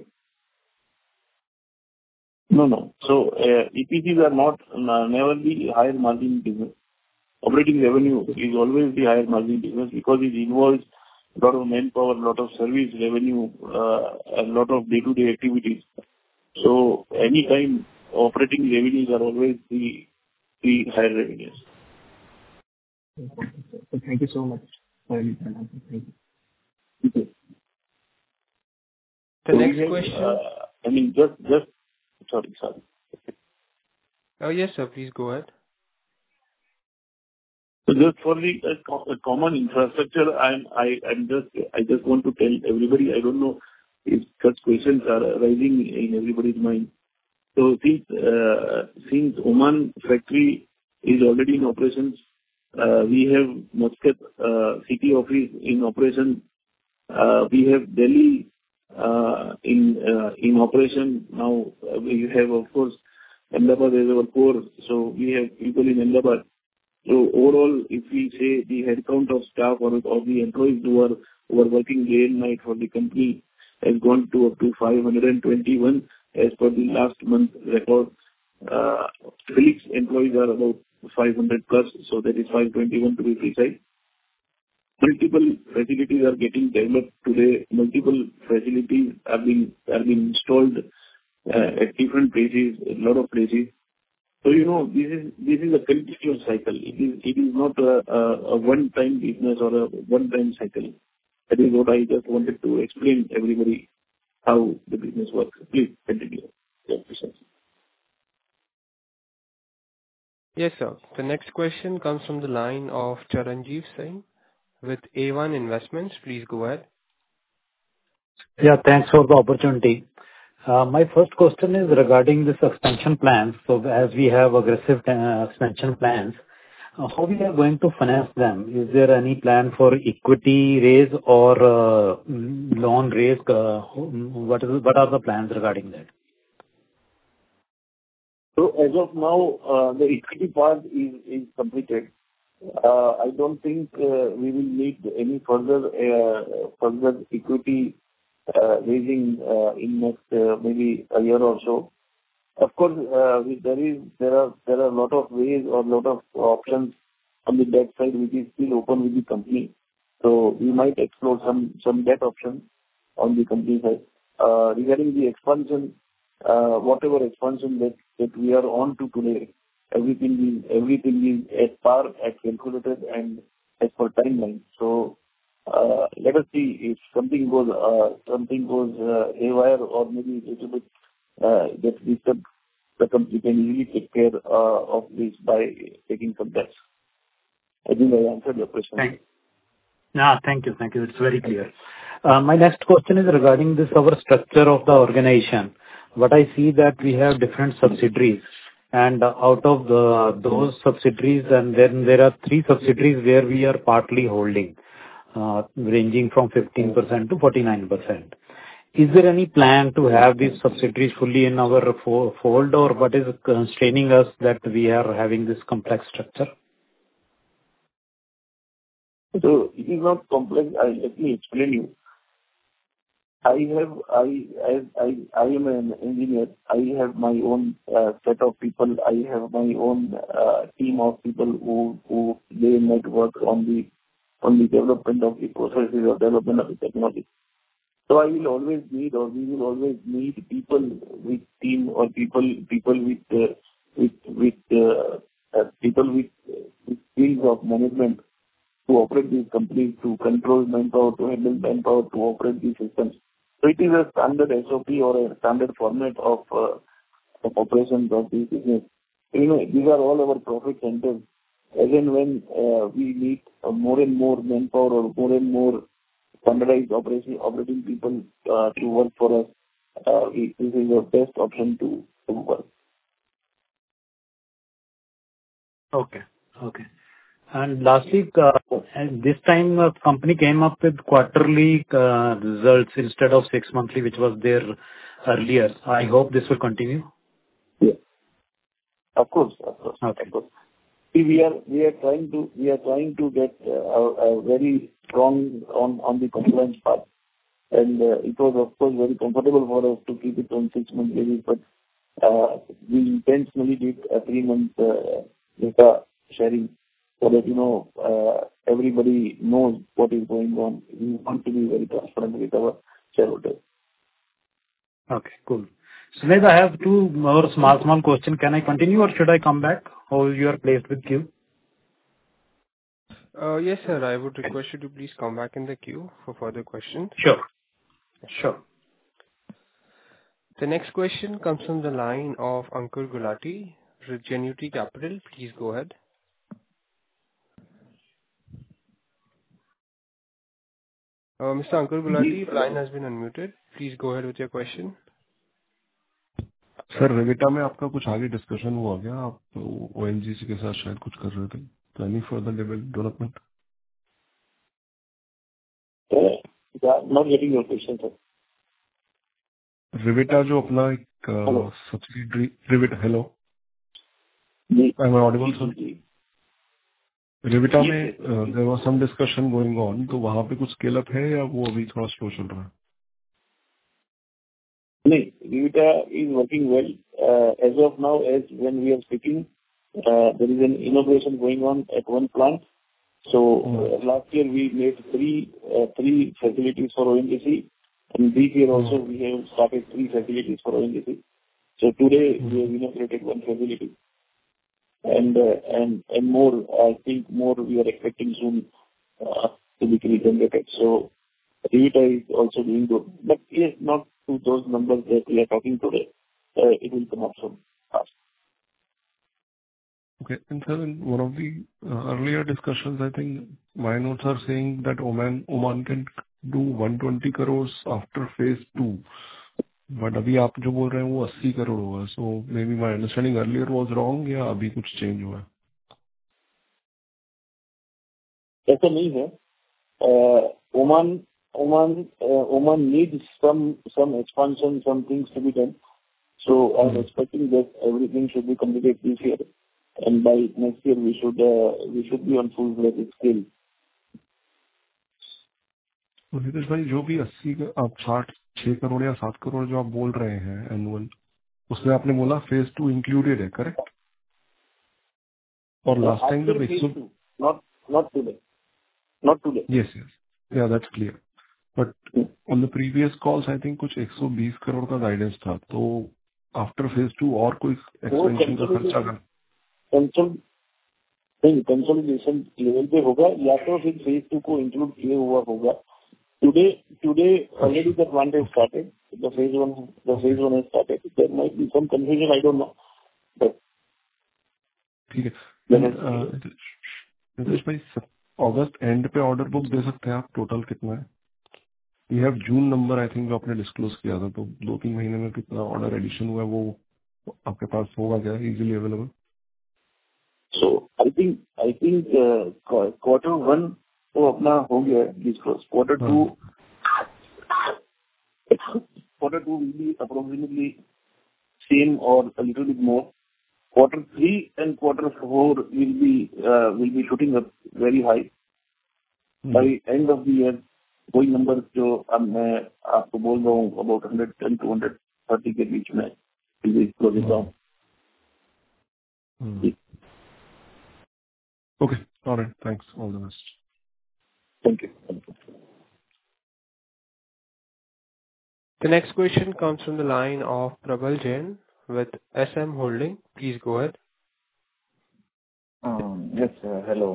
No, no. So, uh, E P Cs are not, uh, never the higher margin business. Operating revenue is always the higher margin business because it involves a lot of manpower, a lot of service revenue, uh, a lot of day-to-day activities. So anytime operating revenues are always the the higher revenues. Okay, sir. So thank you so much for your time. Thank you. Okay. The So we next have, question. uh, I mean, just, just... Sorry, sorry. Oh, yes, sir. Please go ahead. So just for the uh, co- uh, common infrastructure, I'm I I'm just I just want to tell everybody, I don't know if such questions are arising in everybody's mind. So since uh, since Oman factory is already in operations, uh, we have Muscat uh, city office in operation. Uh, We have Delhi uh, in uh, in operation now. Uh, We have, of course, Ahmedabad as our core, so we have people in Ahmedabad. So overall, if we say the headcount of staff or or the employees who are who are working day and night for the company has gone to up to five hundred twenty-one as per the last month record. Uh, Felix employees are about five hundred plus, so that is five twenty-one to be precise. Multiple facilities are getting developed today. Multiple facilities are being are being installed uh, at different places, a lot of places. So, you know, this is this is a continuous cycle. It is it is not a a- a one-time business or a one-time cycle. That is what I just wanted to explain everybody how the business works. Please continue. Yeah, please. Yes, sir. The next question comes from the line of Charanjeev Singh with A one Investments. Please go ahead. Yeah, thanks for the opportunity. Uh, My first question is regarding this expansion plans. So as we have aggressive uh, expansion plans, uh, how we are going to finance them? Is there any plan for equity raise or uh, mm, loan raise? uh, What is what are the plans regarding that? So as of now, uh, the equity part is is completed. Uh, I don't think uh, we will need any further uh, further equity uh, raising uh, in next uh, maybe a year or so. Of course, uh, we- there is there are there are a lot of ways or lot of options on the debt side which is still open with the company. So we might explore some some debt options on the company side. Uh, Regarding the expansion, uh, whatever expansion that that we are on to today, everything is everything is at par, as calculated and as per timeline. So uh, let us see if something goes uh, something goes uh, haywire or maybe a little bit uh, gets disturbed, the company can easily take care uh, of this by taking some debts. I think I answered your question. Thank yeah, thank you. Thank you. It's very clear. Uh, My next question is regarding this, our structure of the organization. What I see that we have different subsidiaries, and uh, out of the those subsidiaries, and then there are three subsidiaries where we are partly holding, uh, ranging from fifteen percent to forty-nine percent. Is there any plan to have these subsidiaries fully in our fo- fold, or what is constraining us that we are having this complex structure? So it is not complex. I, let me explain you. I have, I, as I, I am an engineer. I have my own uh, set of people. I have my own uh, team of people who, who they might work on the, on the development of the processes or development of the technology. So I will always need, or we will always need people with team or people, people with, uh, with, with, uh, uh, people with, uh, with skills of management to operate these companies, to control manpower, to handle manpower, to operate these systems. So it is a standard S O P or a standard format of, uh, of operations of this business. You know, these are all our profit centers. As and when uh, we need uh, more and more manpower or more and more standardized operation, operating people uh, to work for us, uh, we, this is the best option to, to work. Okay. Okay. And lastly, uh, and this time, uh, company came up with quarterly uh, results instead of six monthly, which was there earlier. I hope this will continue. Yeah. Of course, of course, Okay. of course. See, we are we are trying to we are trying to get uh, a, a very strong on on the compliance part, and uh, it was of course very comfortable for us to keep it on six month basis, but uh, we intentionally did a three month uh, data sharing so that you know uh, everybody knows what is going on. We want to be very transparent with our shareholders. Okay, cool. Sumedh, I have two more small, small question. Can I continue or should I come back? How you are placed with queue? Uh, Yes, sir. I would request you to please come back in the queue for further questions. Sure. Sure. The next question comes from the line of Ankur Gulati, Genuity Capital. Please go ahead. Uh, Mister Ankur Gulati, your line has been unmuted. Please go ahead with your question. Sir Revita में आपका कुछ आगे discussion हुआ क्या? आप ONGC के साथ शायद कुछ कर रहे थे, तो any further development? Not getting your question, sir. Revita जो अपना एक subsidiary Revita, hello, I am audible sir? Revita में there was some discussion going on, तो वहां पे कुछ स्केल अप है या वो अभी थोड़ा स्लो चल रहा है? No, Revita is working well. Uh, as of now, as when we are speaking, uh, there is an innovation going on at one plant. So uh, last year we made three uh, three facilities for O N G C, and this year also we have started three facilities for O N G C. So today we have inaugurated one facility, and uh, and and more. I think more we are expecting soon uh, to be generated. So Revita is also doing good, but yes, not to those numbers that we are talking today. Uh, it will come up soon. Fast. Okay. And sir, in one of the uh, earlier discussions, I think my notes are saying that Oman Oman can do one hundred twenty crores after phase two. But अभी आप जो बोल रहे हैं वो अस्सी करोड़ होगा. So maybe my understanding earlier was wrong या अभी कुछ change हुआ है? ऐसा नहीं है. Uh, Oman, Oman, uh, Oman needs some some expansion, some things to be done. So I'm expecting that everything should be completed this year, and by next year we should uh, we should be on full fledged scale. तो हितेश भाई जो भी अस्सी आप साठ छह करोड़ या सात करोड़ जो आप बोल रहे हैं एनुअल, उसमें आपने बोला फेज टू इंक्लूडेड है, करेक्ट? और लास्ट टाइम जब एक सौ not not today, not today. Yes, yes, yeah, that's clear. But on the previous calls, I think कुछ एक सौ बीस करोड़ का गाइडेंस था. तो आफ्टर फेज टू और कोई एक्सपेंशन का खर्चा कर कंसोल नहीं कंसोलिडेशन लेवल पे होगा या तो फिर फेज टू को इंक्लूड किया हुआ होगा. Today today already the plant has started, the phase one the phase one has started. There might be some confusion, I don't know, but ठीक है. नितेश भाई अगस्त एंड पे ऑर्डर बुक दे सकते हैं आप? टोटल कितना है? We have June number I think जो आपने डिस्क्लोज किया था, तो दो तीन महीने में कितना ऑर्डर एडिशन हुआ है वो आपके पास होगा क्या, easily available? So I think I think quarter one तो अपना हो गया है disclose. Quarter two quarter two will be approximately same और a little bit more. Quarter three and quarter four will be uh, will be shooting up very high. Hmm. By end of the year, कोई नंबर जो अब मैं आपको बोल रहा हूँ about one hundred ten to one hundred thirty के बीच में will be closing down. Hmm. Okay, all right, thanks, all the best. Thank you. Thank you. The next question comes from the line of Prabal Jain with S M Holding. Please go ahead. Um, yes, uh, hello.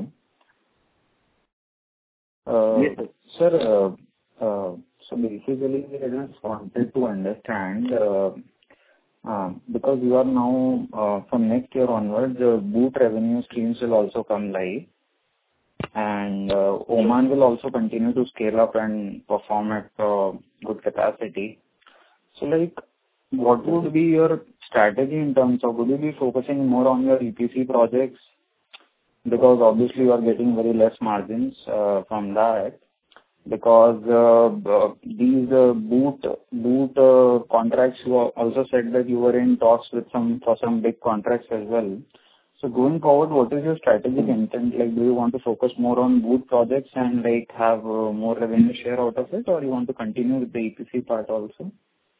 Uh, yes, sir, uh, uh, so basically I just wanted to understand, uh, uh, because you are now, uh, from next year onwards, uh, boot revenue streams will also come live, and uh, Oman will also continue to scale up and perform at uh, good capacity. So like, what would be your strategy in terms of, would you be focusing more on your E P C projects? Because obviously you are getting very less margins uh, from that. Because uh, uh, these uh, boot boot uh, contracts, you also said that you were in talks with some for some big contracts as well. So going forward, what is your strategic intent? Like, do you want to focus more on boot projects and like have uh, more revenue share out of it, or you want to continue with the E P C part also?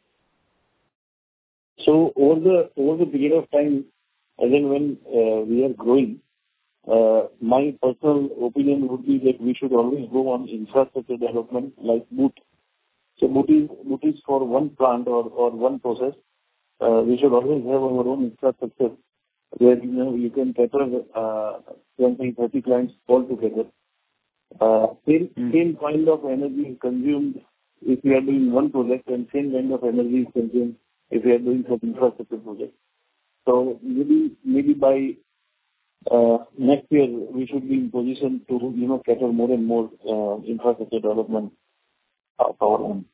So over the over the period of time, as in when uh, we are growing, uh, my personal opinion would be that we should always go on infrastructure development like boot. So boot is boot is for one plant or or one process. Uh, we should always have our own infrastructure where you know you can cater uh, twenty, thirty clients all together. Uh, same mm. same kind of energy is consumed if we are doing one project, and same kind of energy is consumed if we are doing some infrastructure project. So maybe maybe by uh, next year we should be in position to you know cater more and more uh, infrastructure development of our own.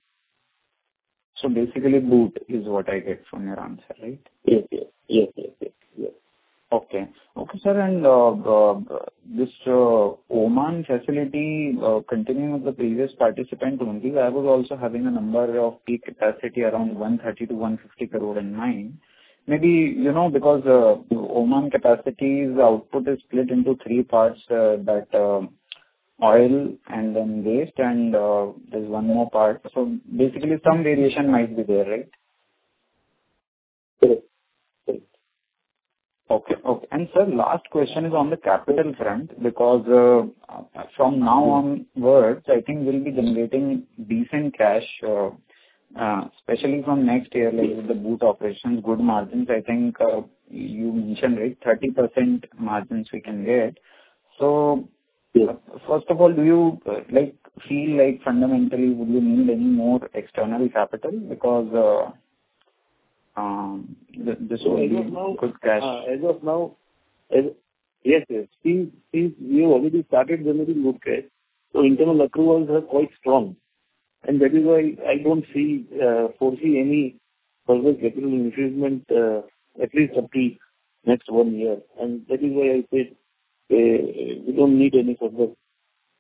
So basically, boot is what I get from your answer, right? Yes, yes, yes, yes, yes. yes. Okay. Okay, sir. And uh, uh, this uh, Oman facility, uh, continuing with the previous participant only, I was also having a number of peak capacity around one thirty to one fifty crore in mind. Maybe, you know, because uh, Oman capacity's output is split into three parts, uh, that uh, oil and then waste, and uh, there's one more part. So basically some variation might be there, right? Correct. Okay. Okay. And sir, last question is on the capital front, because uh, from now onwards, I think we'll be generating decent cash, uh, uh, especially from next year, like with the boot operations, good margins. I think uh, you mentioned, right, thirty percent margins we can get. So, uh, first of all, do you uh, like feel like fundamentally would you need any more external capital? Because uh, Um, this so will be now, good cash. Uh, as of now, as, yes, yes. Since, since we have already started generating good cash, so internal accruals are quite strong. And that is why I don't see, uh, foresee any further capital increasement, uh, at least up to next one year. And that is why I said, uh, we don't need any further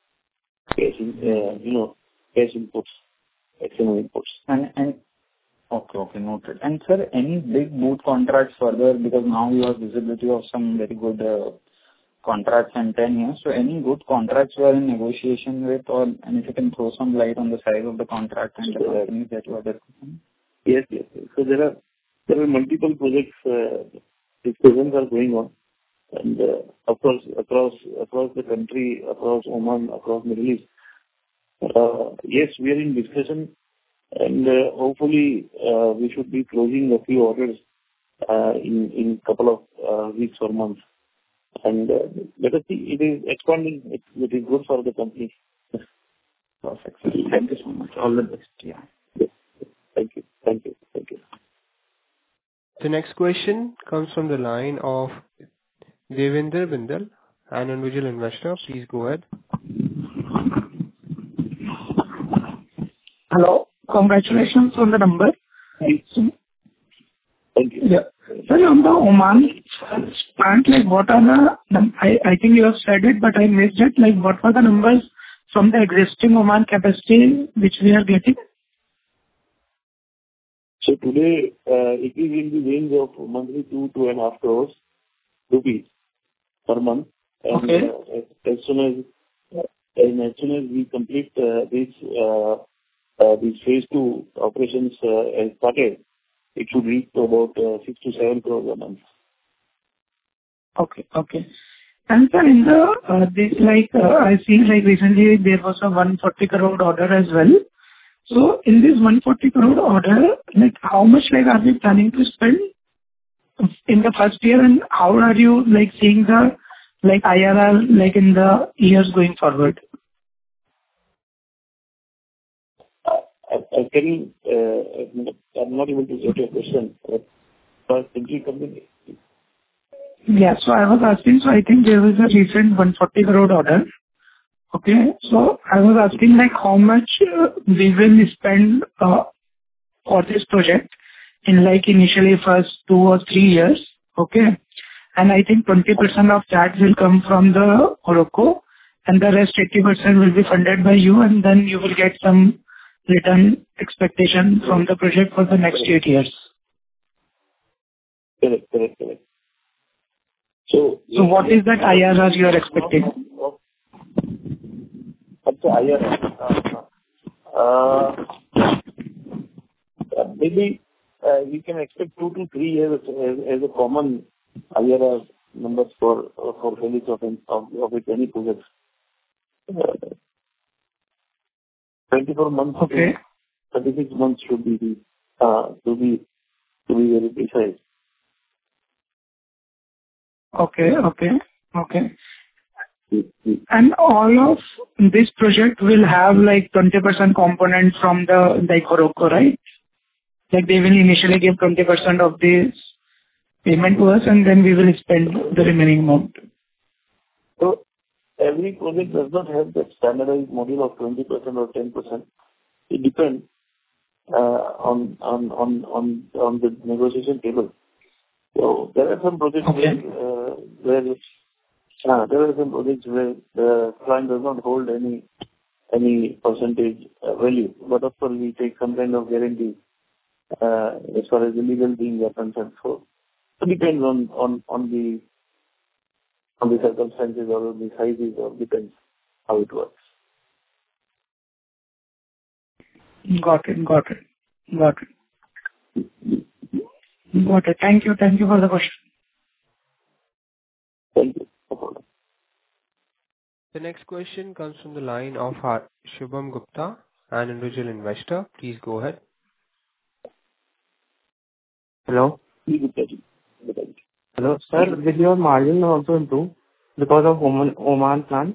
cash, in, uh, you know, cash inputs, external inputs. And and okay, okay, noted. And sir, any big boot contracts further, because now you have visibility of some very good uh, contracts and ten years. So any good contracts you are in negotiation with, or and if you can throw some light on the size of the contract and the companies that you are discussing? Yes, yes. yes. So there are there are multiple projects. Uh, discussions are going on, and uh, of course across across the country, across Oman, across Middle East. Uh, yes, we are in discussion, and uh, hopefully uh, we should be closing a few orders uh, in in couple of uh, weeks or months. And uh, let us see, it is expanding. It, it is good for the company. Perfect. Sir. Thank you so much. All the best. Yeah. Yes. Thank you. Thank you. Thank you. The next question comes from the line of Devinder Bindal, an individual investor. Please go ahead. Hello. Congratulations on the number. Thank you. Yeah. Sir, on the Oman plant, like what are the, num- I, I think you have said it, but I missed it. Like what were the numbers from the existing Oman capacity which we are getting? So today, uh, it is in the range of monthly two, two and a half crores rupees per month. And Okay. uh, as, as soon as, and as soon as we complete uh, this, uh, uh, this phase two operations uh, as started, it should reach to about uh, six to seven crores a month. Okay. Okay. And sir, in the, uh, this like, uh, I see like recently there was a one hundred forty crore order as well. So in this one hundred forty crore order, like how much like are we planning to spend in the first year, and how are you like seeing the like I R R like in the years going forward? I, I can, uh, I'm not able to get your question, but, but simply come Yeah. So I was asking, so I think there was a recent one hundred forty crore order. Okay. So I was asking like how much uh, we will spend uh, for this project in like initially first two or three years. Okay. And I think twenty percent of that will come from the Oracle, and the rest eighty percent will be funded by you, and then you will get some return expectation from the project for the next eight years. Correct, correct, correct. So, So what is that I R R you are expecting? What's the I R R? Uh, uh, maybe uh, we can expect two to three years as, as a common I R R numbers for uh, for Felix of, of, of any project. Uh, twenty-four months Okay. to thirty-six months should be the, uh, to be to be very precise. Okay, okay, okay. And all of this project will have like twenty percent component from the like Oracle, right? Like they will initially give twenty percent of this payment to us, and then we will spend the remaining amount. So every project does not have that standardized model of twenty percent or ten percent. It depends uh, on, on on on on the negotiation table. So there are some projects Okay. where uh, where uh, there are some projects where the client does not hold any any percentage uh, value, but of course we take some kind of guarantee uh, as far as the legal things are concerned. So it depends on on on the on the circumstances or the sizes, or depends how it works. Got it, got it, got it, got it. Thank you, thank you for the question. Thank you. No problem. The next question comes from the line of Har- Shubham Gupta, an individual investor. Please go ahead. Hello. Hello, sir. Will your margin also improve because of Oman, Oman plant?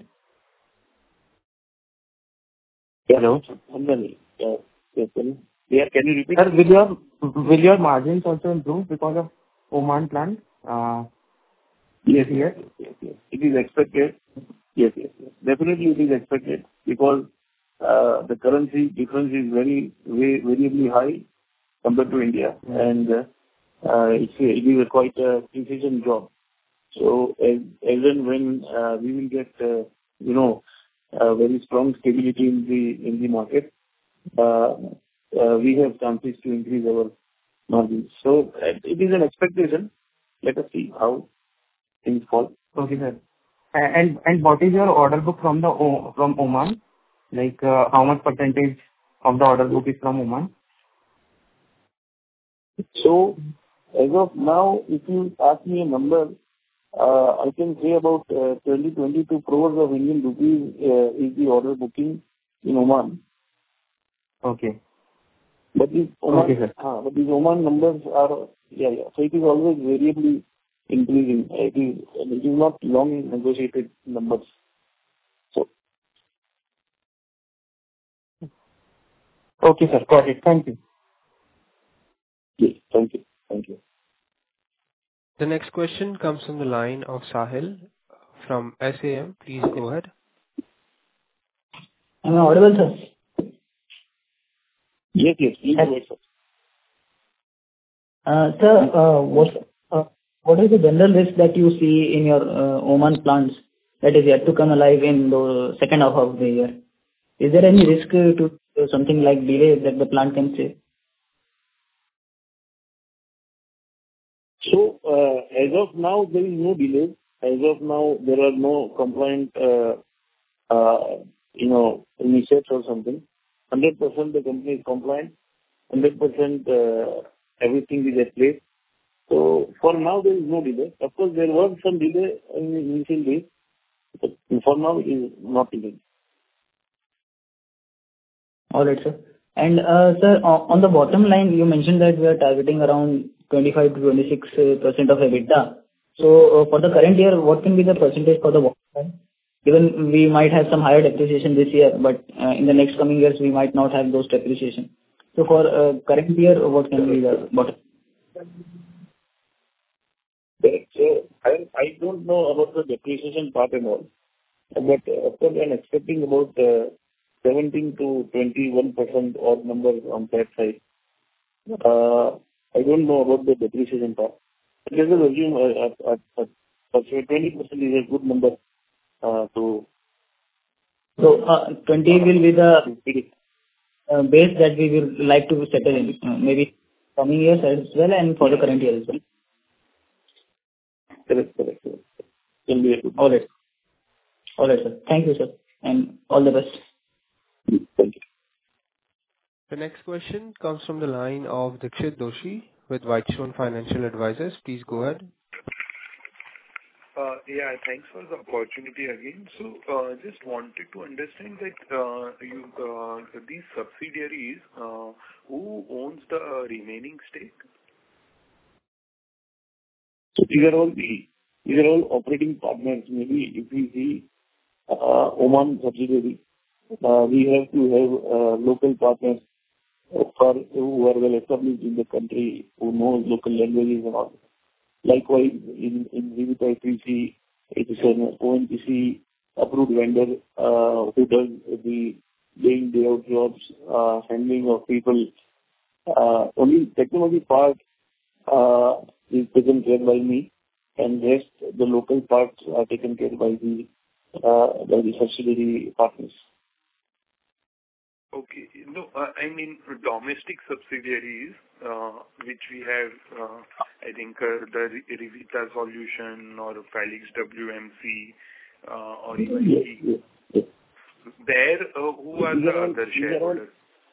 Hello. Yeah, yes, can yeah, can you repeat? Sir, will your will your margins also improve because of Oman plant? Uh, Yes, yes. yes, yes, yes. It is expected. Yes, yes, yes. Definitely it is expected because uh, the currency difference is very, very, variably high compared to India, and uh, uh, it's a, it is a quite a precision job. So as, as and when uh, we will get, uh, you know, uh, very strong stability in the in the market, uh, uh, we have chances to increase our margins. So uh, it is an expectation. Let us see how things fall. Okay, sir. And and what is your order book from the O- from Oman? Like, uh, how much percentage of the order book is from Oman? So as of now, if you ask me a number, uh, I can say about uh, twenty to twenty-two crores of Indian rupees uh, is the order booking in Oman. Okay. But these Oman, Okay, sir. uh, but these Oman numbers are, yeah, yeah. So it is always variably increasing. It is, it is not long negotiated numbers. So, Okay, sir. Got it. Thank you. yes, thank you. Thank you. The next question comes from the line of Sahil from S A M. Please go ahead. Am I audible, sir? Yes, yes. Please go ahead, sir. Uh, Sir, uh, what uh, what is the general risk that you see in your uh, Oman plants that is yet to come alive in the second half of the year? Is there any risk uh, to to something like delay that the plant can see? So, uh, as of now, there is no delay. As of now, there are no compliant, uh, uh, you know, initiatives or something. one hundred percent the company is compliant. one hundred percent uh, everything is at place. So for now, there is no delay. Of course, there was some delay in the initial days, but for now, it is not delayed. All right, sir. And, uh, sir, o- on the bottom line, you mentioned that we are targeting around twenty-five to twenty-six percent of EBITDA. So, uh, for the current year, what can be the percentage for the bottom line? Given we might have some higher depreciation this year, but, uh, in the next coming years, we might not have those depreciation. So for, uh, current year, what can be the bottom? Correct. So I I don't know about the depreciation part and all, but uh, of course, I'm expecting about uh, seventeen to twenty-one percent odd numbers on that side. Uh, I don't know about the depreciation part. But let us assume uh, uh, uh, uh, twenty percent is a good number uh, to So, uh, twenty will be the uh, base that we will like to settle in, uh, maybe coming years as well and for the current year as well. correct, correct, correct. Can be a good. All right. All right, sir. Thank you, sir, and all the best. Thank you. The next question comes from the line of Dixit Doshi with Whitestone Financial Advisors. Please go ahead. Uh, Yeah, thanks for the opportunity again. So, uh, just wanted to understand that uh, you uh, these subsidiaries, uh, who owns the remaining stake? So these are all the these are all operating partners. Maybe if we see uh, Oman subsidiary, uh, we have to have uh, local partners for who are well established in the country, who know local languages and all. Likewise, in in Vivita, if we see it is an O N G C approved vendor uh, who does the day in, day out jobs, uh, handling of people. Uh, Only technology part uh, is taken care by me, and rest, the local parts are taken care by the uh, by the subsidiary partners. Okay. No, uh, I mean domestic subsidiaries, uh, which we have, uh, I think, uh, the Re- Revita Solution or Felix W M C, uh, or even Yes, E. yes, yes. There, uh, who are These the are all- other these are all- shareholders?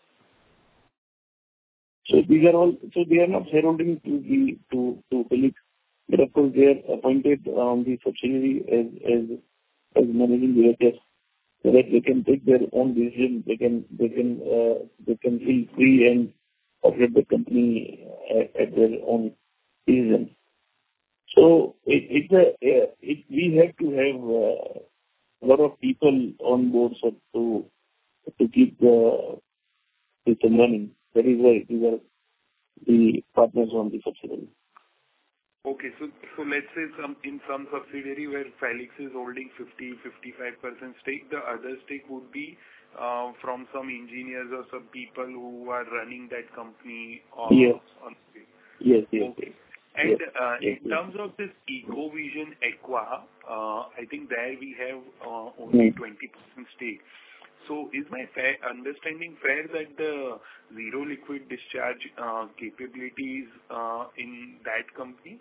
So these are all, so they are not shareholding to the, to, to Felix, but of course, they are appointed on the subsidiary as, as, as managing directors, so that they can take their own decision. They can, they can, uh, they can feel free and operate the company at, at their own decision. So it, it's a, uh, it, we have to have uh, a lot of people on board so to, to keep the system running. That is why these are the partners on the subsidiary. Okay. So so let's say some in some subsidiary where Felix is holding fifty to fifty-five percent stake, the other stake would be uh, from some engineers or some people who are running that company on. Yes. on Yes, yes. Okay. And Yes. uh, Yes, in yes. terms of this Ecovision Aqua, uh, I think there we have uh, only Hmm. twenty percent stake. So is my fair understanding fair that the zero liquid discharge uh, capabilities uh, in that company?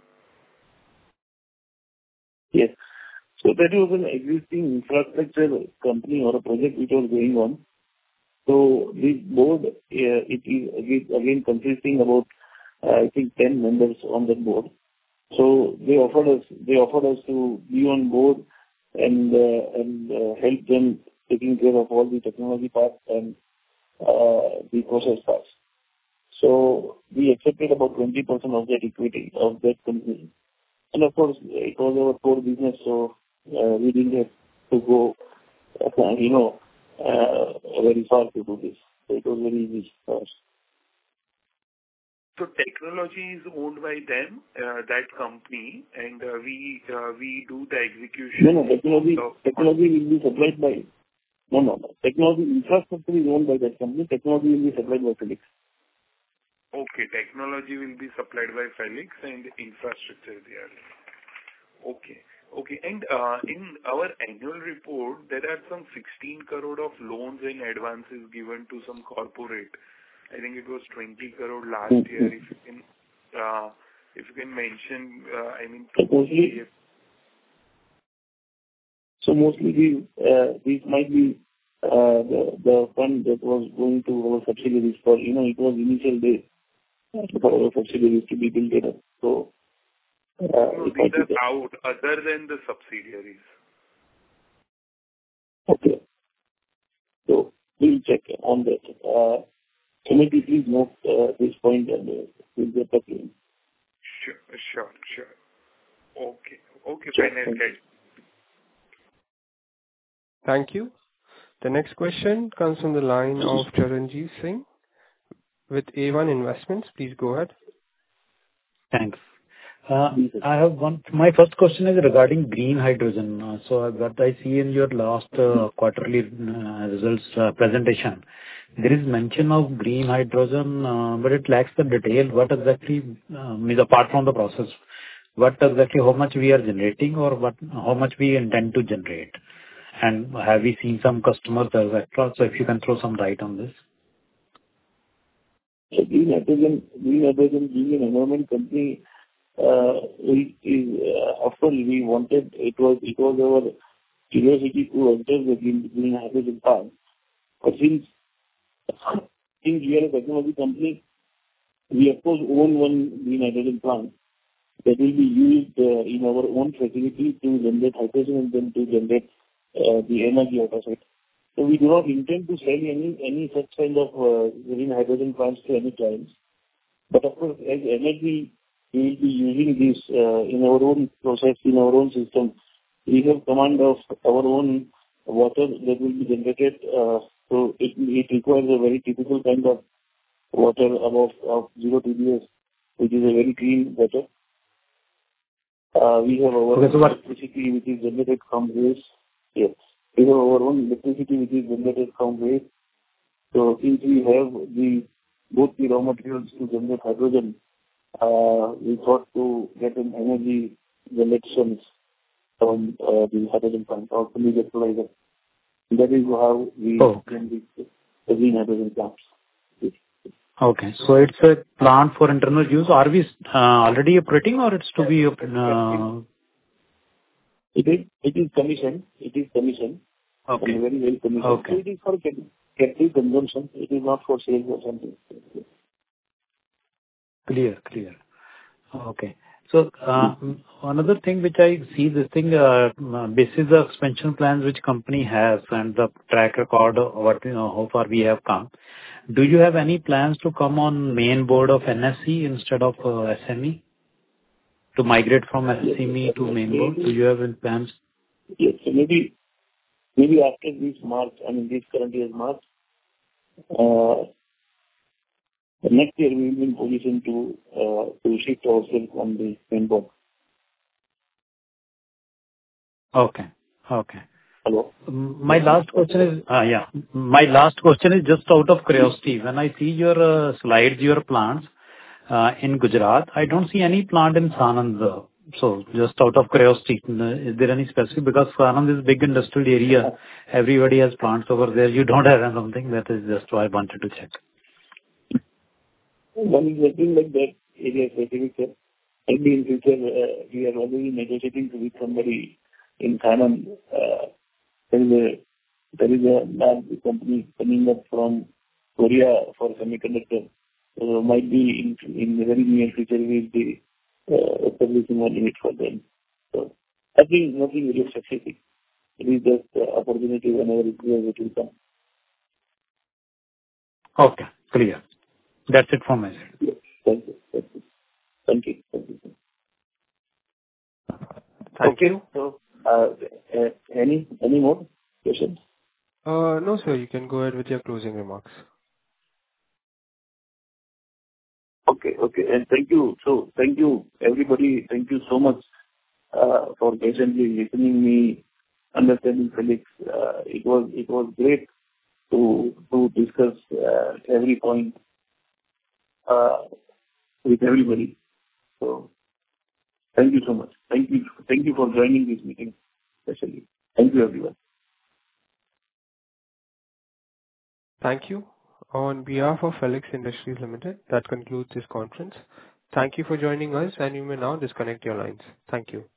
Yes. So that was an existing infrastructure company or a project which was going on. So this board, uh, it is again again consisting about, uh, I think, ten members on that board. So they offered us they offered us to be on board and uh, and uh, help them taking care of all the technology part and uh, the process parts. So we accepted about twenty percent of that equity of that company. And of course, it was our core business, so uh, we didn't have to go, uh, you know, uh, very far to do this. So it was very easy for us. So technology is owned by them, uh, that company, and uh, we uh, we do the execution. No, no, technology, of- technology will be supplied by... No, no, no. Technology infrastructure is owned by that company. Technology will be supplied by Felix. Okay, technology will be supplied by Felix and infrastructure there. Okay. Okay. And uh, in our annual report, there are some sixteen crore of loans and advances given to some corporate. I think it was twenty crore last Mm-hmm. year. If you can, uh, if you can mention, uh, I mean, So to mostly, so mostly these, uh, these might be uh, the, the fund that was going to our subsidiaries for, you know, it was initial days for our subsidiaries to be built up. So, uh, no, it these might be are that. out other than the subsidiaries. Okay. So we'll check on that. Uh, Committee, please note uh, this point and uh, we'll get back to you. Sure, sure, sure. Okay. Okay, Sure. fine. I'll Thank you. get. Thank you. The next question comes from the line of Charanjit Singh with A one Investments. Please go ahead. Thanks. Uh, Please, sir. I have one. My first question is regarding green hydrogen. Uh, So what I see in your last uh, quarterly uh, results uh, presentation, there is mention of green hydrogen, uh, but it lacks the detail. What exactly uh, means apart from the process, what exactly, how much we are generating or what, how much we intend to generate? And have we seen some customers, et cetera? So if you can throw some light on this. So Green hydrogen, green hydrogen being an environment company, uh, we, is, uh, of course, we wanted, it was, it was our curiosity to enter the green, green hydrogen part. But since, since we are a technology company, we of course own one green hydrogen plant that will be used uh, in our own facility to generate hydrogen and then to generate uh, the energy out of it. So we do not intend to sell any any such kind of uh, green hydrogen plants to any clients. But of course, as energy, we will be using this uh, in our own process, in our own system. We have command of our own water that will be generated. Uh, so it, it requires a very typical kind of water above of zero T D S, which is a very clean water. Uh, we have our Okay, so what- electricity which is generated from waste. Yes. We have our own electricity which is generated from waste. So since we have the both the raw materials to generate hydrogen, uh, we thought to get an energy generation from uh, the hydrogen plant or from the electrolyzer. That is how we Oh. generate the green hydrogen plants. Okay. So it's a plant for internal use. Are we uh, already operating or it's to be open? uh, It is it is commissioned. It is commissioned. Okay. And very well commissioned. Okay. So it is for cap- captive consumption. It is not for sales or something. Clear. Clear. Okay. So, uh, another thing which I see this thing, uh, this is the expansion plans which company has and the track record of what, you know, how far we have come. Do you have any plans to come on main board of N S E instead of uh, S M E? To migrate from S M E to main board? Do you have any plans? Yes. So maybe maybe after this March, I mean this current year's March, uh, next year we will be in position to uh, to shift ourselves on the main board. Okay. Okay. Hello. My last question is, uh, yeah, my last question is just out of curiosity. When I see your uh, slides, your plans, uh, in Gujarat. I don't see any plant in Sanand. uh, So just out of curiosity, uh, is there any specific? Because Sanand is a big industrial area. Everybody has plants over there. You don't have something. That is just why I wanted to check. One is nothing like that area specific, sir. Maybe in future, uh, we are already negotiating with somebody in Thailand. Uh, There is a there is a large company coming up from Korea for semiconductor. So might be in in the very near future, we'll be uh, establishing one unit for them. So nothing nothing very specific. It is just uh, opportunity whenever it will it will come. Okay, clear. That's it from my side. Yes. Thank you. Thank you. Thank you. Thank you. Thank Okay. you. So, uh, uh, any any more questions? Uh, No, sir, you can go ahead with your closing remarks. Okay. Okay. And thank you. So thank you, everybody. Thank you so much uh, for patiently listening me, understanding Felix. Uh, It was it was great to to discuss uh, every point uh, with everybody. So thank you so much. Thank you. Thank you for joining this meeting, especially. Thank you, everyone. Thank you. On behalf of Felix Industries Limited, that concludes this conference. Thank you for joining us, and you may now disconnect your lines. Thank you.